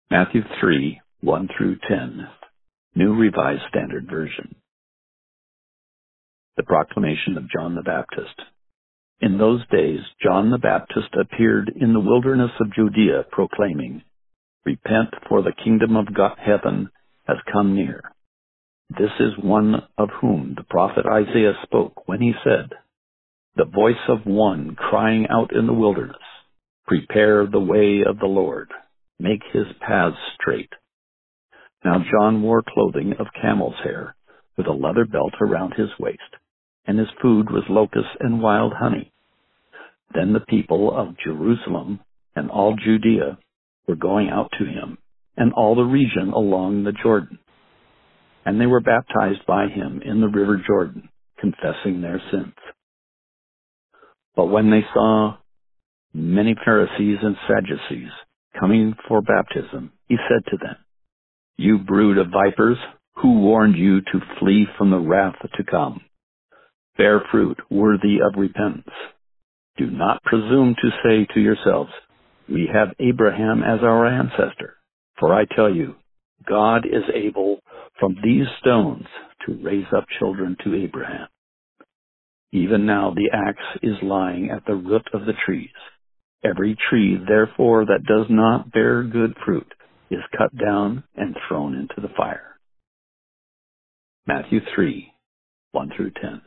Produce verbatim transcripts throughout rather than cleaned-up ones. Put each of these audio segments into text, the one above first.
Matthew three, one through ten, New Revised Standard Version. The Proclamation of John the Baptist. In those days, John the Baptist appeared in the wilderness of Judea, proclaiming, "Repent, for the kingdom of God, heaven has come near." This is one of whom the prophet Isaiah spoke when he said, "The voice of one crying out in the wilderness, prepare the way of the Lord, make his paths straight." Now John wore clothing of camel's hair, with a leather belt around his waist, and his food was locusts and wild honey. Then the people of Jerusalem and all Judea were going out to him, and all the region along the Jordan. And they were baptized by him in the river Jordan, confessing their sins. But when they saw many Pharisees and Sadducees coming for baptism, he said to them, "You brood of vipers, who warned you to flee from the wrath to come? Bear fruit worthy of repentance. Do not presume to say to yourselves, 'We have Abraham as our ancestor.' For I tell you, God is able from these stones to raise up children to Abraham. Even now the axe is lying at the root of the trees. Every tree, therefore, that does not bear good fruit is cut down and thrown into the fire." Matthew three, one through ten.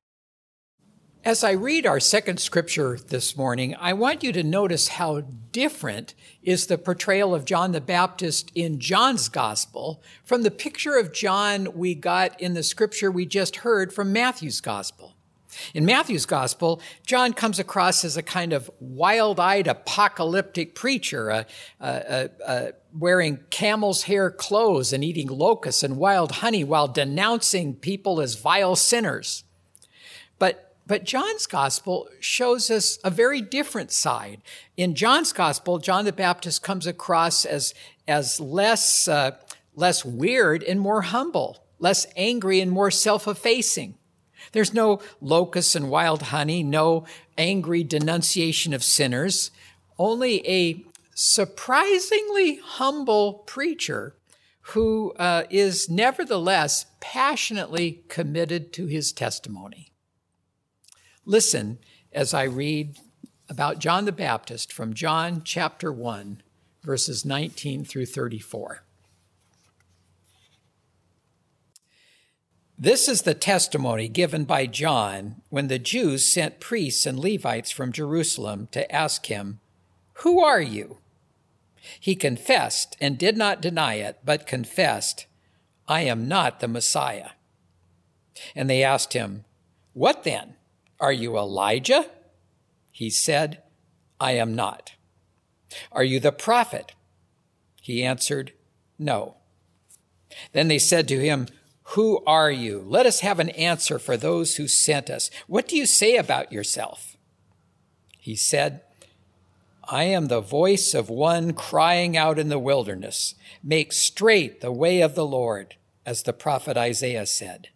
As I read our second scripture this morning, I want you to notice how different is the portrayal of John the Baptist in John's gospel from the picture of John we got in the scripture we just heard from Matthew's gospel. In Matthew's gospel, John comes across as a kind of wild-eyed apocalyptic preacher, uh, uh, uh, wearing camel's hair clothes and eating locusts and wild honey while denouncing people as vile sinners. But But John's gospel shows us a very different side. In John's gospel, John the Baptist comes across as, as less, uh, less weird and more humble, less angry and more self-effacing. There's no locusts and wild honey, no angry denunciation of sinners, only a surprisingly humble preacher who uh, is nevertheless passionately committed to his testimony. Listen as I read about John the Baptist from John chapter one, verses nineteen through thirty-four. This is the testimony given by John when the Jews sent priests and Levites from Jerusalem to ask him, "Who are you?" He confessed and did not deny it, but confessed, "I am not the Messiah." And they asked him, "What then? Are you Elijah?" He said, "I am not." "Are you the prophet?" He answered, "No." Then they said to him, "Who are you? Let us have an answer for those who sent us. What do you say about yourself?" He said, "I am the voice of one crying out in the wilderness, 'Make straight the way of the Lord,' as the prophet Isaiah said."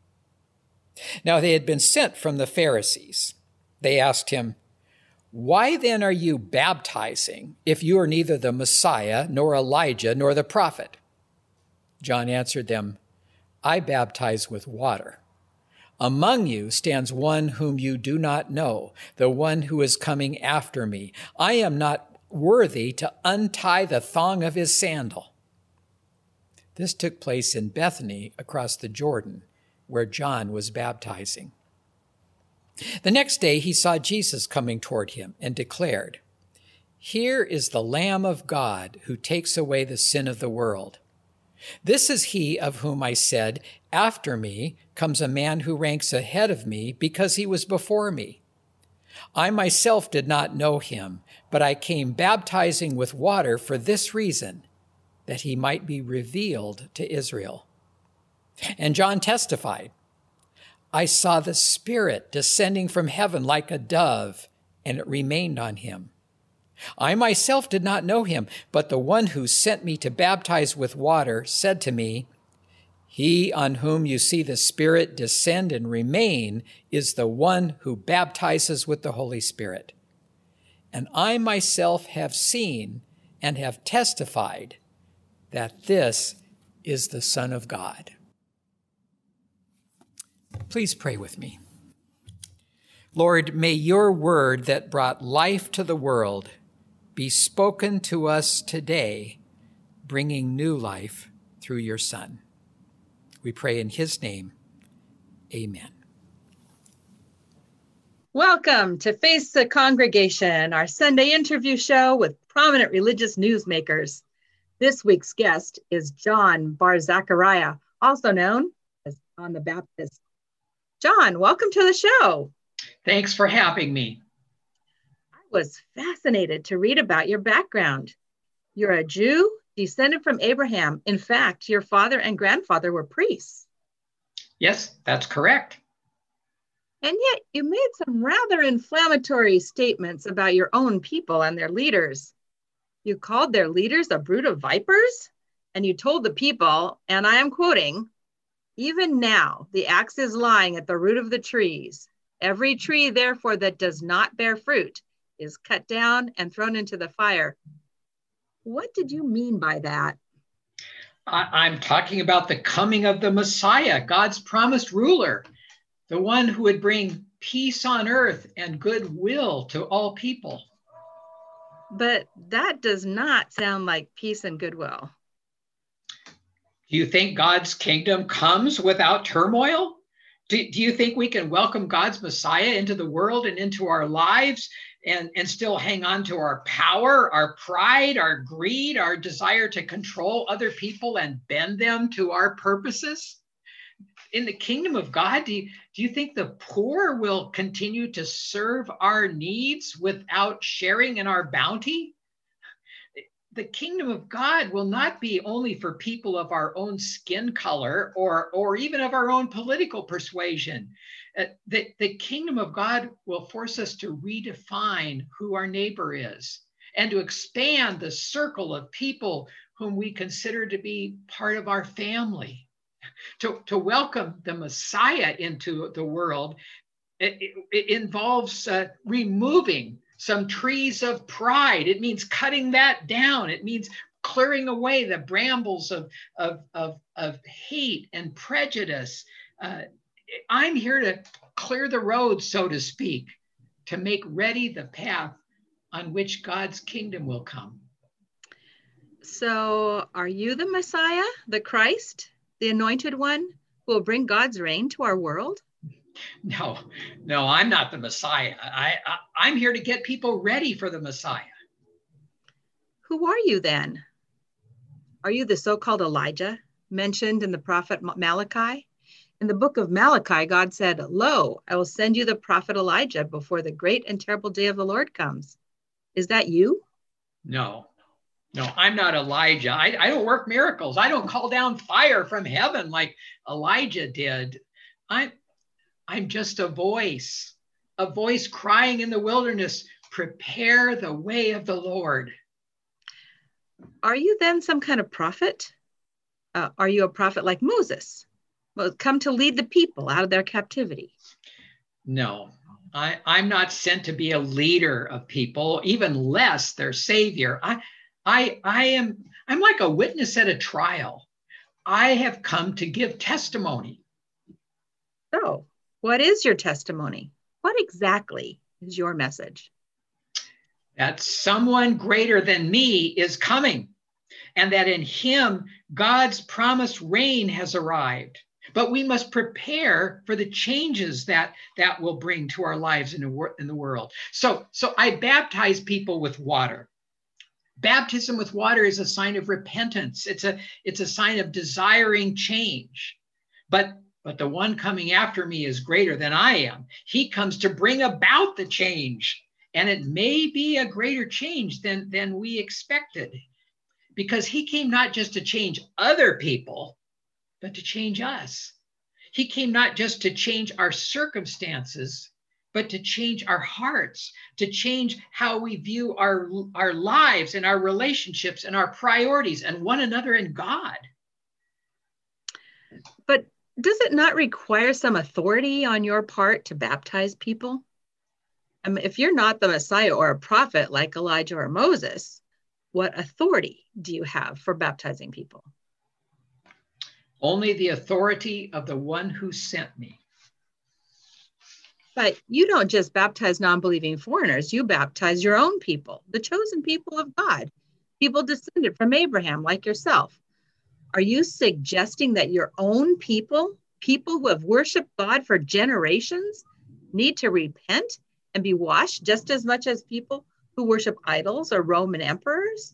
Now they had been sent from the Pharisees. They asked him, "Why then are you baptizing if you are neither the Messiah, nor Elijah, nor the prophet?" John answered them, "I baptize with water. Among you stands one whom you do not know, the one who is coming after me. I am not worthy to untie the thong of his sandal." This took place in Bethany across the Jordan, where John was baptizing. The next day he saw Jesus coming toward him and declared, "Here is the Lamb of God who takes away the sin of the world. This is he of whom I said, 'After me comes a man who ranks ahead of me because he was before me.' I myself did not know him, but I came baptizing with water for this reason, that he might be revealed to Israel." And John testified, "I saw the Spirit descending from heaven like a dove, and it remained on him. I myself did not know him, but the one who sent me to baptize with water said to me, 'He on whom you see the Spirit descend and remain is the one who baptizes with the Holy Spirit.' And I myself have seen and have testified that this is the Son of God. Please pray with me. Lord, may your word that brought life to the world be spoken to us today, bringing new life through your Son. We pray in his name. Amen. Welcome to Face the Congregation, our Sunday interview show with prominent religious newsmakers. This week's guest is John Bar Zachariah, also known as John the Baptist. John, welcome to the show. Thanks for having me. I was fascinated to read about your background. You're a Jew descended from Abraham. In fact, your father and grandfather were priests. Yes, that's correct. And yet you made some rather inflammatory statements about your own people and their leaders. You called their leaders a brood of vipers, and you told the people, and I am quoting, "Even now the axe is lying at the root of the trees. Every tree, therefore, that does not bear fruit is cut down and thrown into the fire." What did you mean by that? I- I'm talking about the coming of the Messiah, God's promised ruler, the one who would bring peace on earth and goodwill to all people. But that does not sound like peace and goodwill. Do you think God's kingdom comes without turmoil? Do, do you think we can welcome God's Messiah into the world and into our lives and, and still hang on to our power, our pride, our greed, our desire to control other people and bend them to our purposes? In the kingdom of God, do you, do you think the poor will continue to serve our needs without sharing in our bounty? The kingdom of God will not be only for people of our own skin color or, or even of our own political persuasion. Uh, the, the kingdom of God will force us to redefine who our neighbor is and to expand the circle of people whom we consider to be part of our family. To, to welcome the Messiah into the world, it, it, it involves uh, removing some trees of pride. It means cutting that down. It means clearing away the brambles of, of, of, of hate and prejudice. Uh, I'm here to clear the road, so to speak, to make ready the path on which God's kingdom will come. So are you the Messiah, the Christ, the anointed one who will bring God's reign to our world? No, no, I'm not the Messiah. I, I, I'm here to get people ready for the Messiah. Who are you then? Are you the so-called Elijah mentioned in the prophet Malachi? In the book of Malachi, God said, "Lo, I will send you the prophet Elijah before the great and terrible day of the Lord comes." Is that you? No. No, I'm not Elijah. I, I don't work miracles. I don't call down fire from heaven like Elijah did. I'm, I'm just a voice, a voice crying in the wilderness, "Prepare the way of the Lord." Are you then some kind of prophet? Uh, are you a prophet like Moses? Well, come to lead the people out of their captivity? No, I, I'm not sent to be a leader of people, even less their savior. I, I, I am, I'm like a witness at a trial. I have come to give testimony. So, what is your testimony? What exactly is your message? That someone greater than me is coming, and that in him, God's promised reign has arrived. But we must prepare for the changes that that will bring to our lives in the, in the world. So, so I baptize people with water. Baptism with water is a sign of repentance. It's a, it's a sign of desiring change. But, but the one coming after me is greater than I am. He comes to bring about the change. And it may be a greater change than, than we expected. Because he came not just to change other people, but to change us. He came not just to change our circumstances, but to change our hearts, to change how we view our, our lives and our relationships and our priorities and one another and God. But does it not require some authority on your part to baptize people? I mean, if you're not the Messiah or a prophet like Elijah or Moses, What authority do you have for baptizing people? Only the authority of the one who sent me. But you don't just baptize non-believing foreigners, you baptize your own people, the chosen people of God, people descended from Abraham like yourself. Are you suggesting that your own people, people who have worshiped God for generations, need to repent and be washed just as much as people who worship idols or Roman emperors?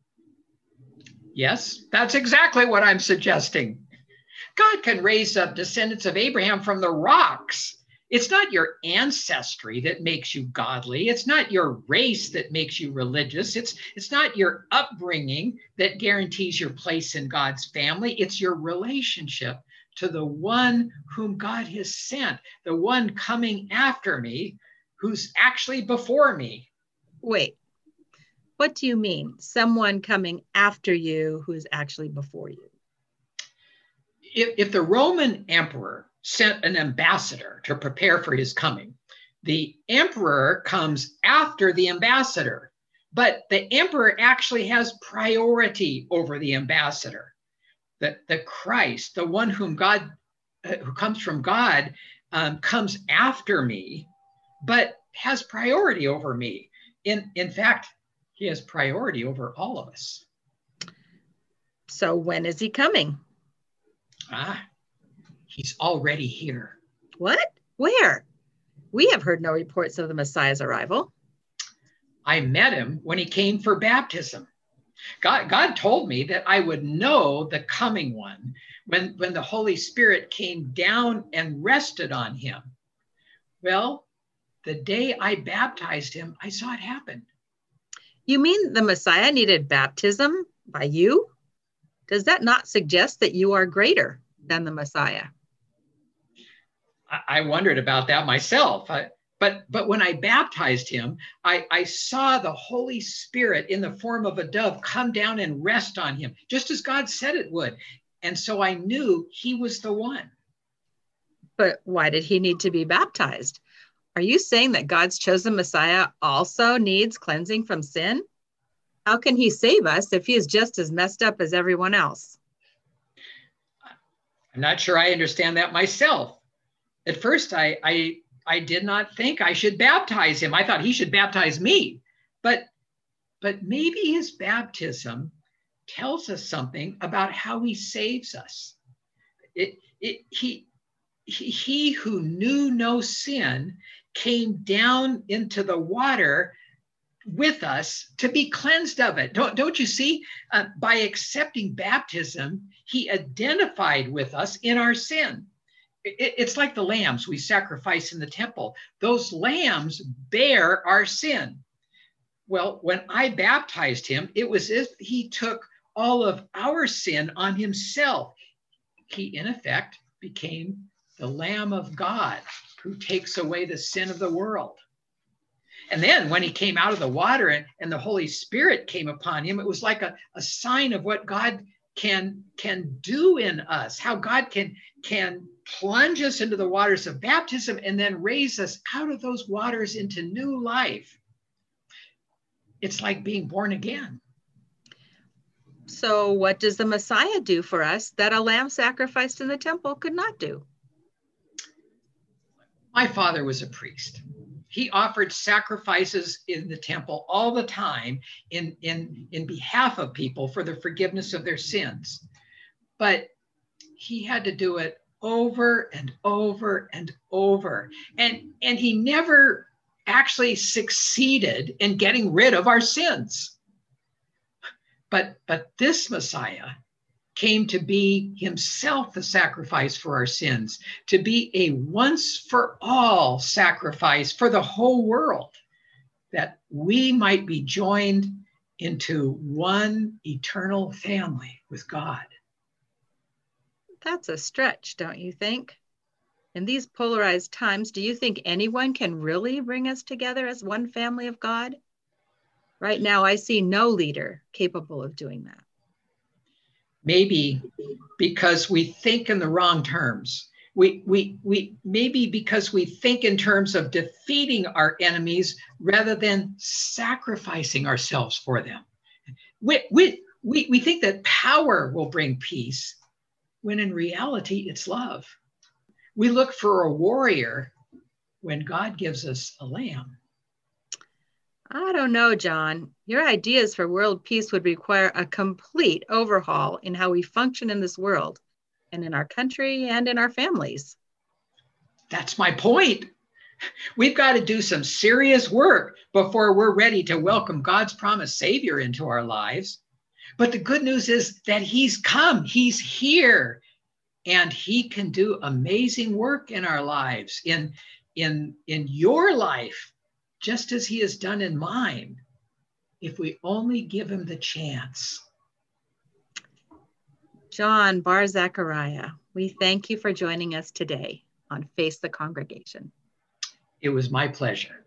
Yes, that's exactly what I'm suggesting. God can raise up descendants of Abraham from the rocks. It's not your ancestry that makes you godly. It's not your race that makes you religious. It's, it's not your upbringing that guarantees your place in God's family. It's your relationship to the one whom God has sent, the one coming after me, who's actually before me. Wait, what do you mean? Someone coming after you who is actually before you? If, if the Roman emperor sent an ambassador to prepare for his coming, the emperor comes after the ambassador, but the emperor actually has priority over the ambassador. The, the Christ, the one whom God, uh, who comes from God, um, comes after me, but has priority over me. In, in fact, he has priority over all of us. So when is he coming? Ah, he's already here. What? Where? We have heard no reports of the Messiah's arrival. I met him when he came for baptism. God, God told me that I would know the coming one when, when the Holy Spirit came down and rested on him. Well, the day I baptized him, I saw it happen. You mean the Messiah needed baptism by you? Does that not suggest that you are greater than the Messiah? I, I wondered about that myself. I, but, but when I baptized him, I, I saw the Holy Spirit in the form of a dove come down and rest on him, just as God said it would. And so I knew he was the one. But why did he need to be baptized? Are you saying that God's chosen Messiah also needs cleansing from sin? How can he save us if he is just as messed up as everyone else? I'm not sure I understand that myself. At first, I, I, I did not think I should baptize him. I thought he should baptize me. But, but maybe his baptism tells us something about how he saves us. It, it, he, he, he who knew no sin came down into the water with us to be cleansed of it. Don't, don't you see? Uh, by accepting baptism, he identified with us in our sin. It, it's like the lambs we sacrifice in the temple. Those lambs bear our sin. Well, when I baptized him, it was as if he took all of our sin on himself. He, in effect, became the Lamb of God who takes away the sin of the world. And then when he came out of the water and, and the Holy Spirit came upon him, it was like a, a sign of what God can, can do in us, how God can, can plunge us into the waters of baptism and then raise us out of those waters into new life. It's like being born again. So what does the Messiah do for us that a lamb sacrificed in the temple could not do? My father was a priest. He offered sacrifices in the temple all the time in, in, in behalf of people for the forgiveness of their sins. But he had to do it over and over and over. And, and he never actually succeeded in getting rid of our sins. But, but this Messiah came to be himself the sacrifice for our sins, to be a once for all sacrifice for the whole world, that we might be joined into one eternal family with God. That's a stretch, don't you think? In these polarized times, do you think anyone can really bring us together as one family of God? Right now, I see no leader capable of doing that. Maybe because we think in the wrong terms. We, we, we, maybe because we think in terms of defeating our enemies rather than sacrificing ourselves for them. We, we, we, we think that power will bring peace, when in reality, it's love. We look for a warrior when God gives us a lamb. I don't know, John. Your ideas for world peace would require a complete overhaul in how we function in this world and in our country and in our families. That's my point. We've got to do some serious work before we're ready to welcome God's promised Savior into our lives. But the good news is that he's come, he's here, and he can do amazing work in our lives, in, in, in your life, just as he has done in mine, if we only give him the chance. John Bar Zachariah, we thank you for joining us today on Face the Congregation. It was my pleasure.